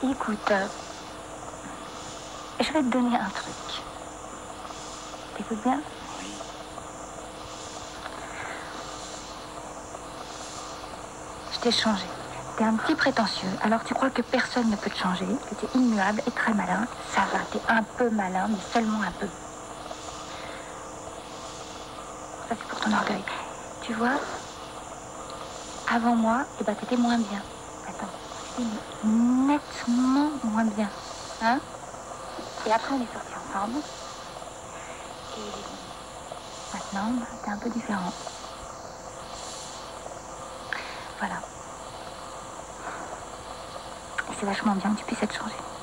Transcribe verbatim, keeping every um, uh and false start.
Écoute, euh, je vais te donner un truc. T'écoutes bien? Oui. Je t'ai changé. T'es un petit prétentieux, alors tu crois que personne ne peut te changer, que t'es immuable et très malin. Ça va, t'es un peu malin, mais seulement un peu. Ça, c'est pour ton orgueil. Tu vois, avant moi, eh ben, t'étais moins bien. Attends, t'étais nettement moins bien. Hein? Et après, on est sortis ensemble. Et maintenant, bah, t'es un peu différent. Voilà. Et c'est vachement bien que tu puisses être changé.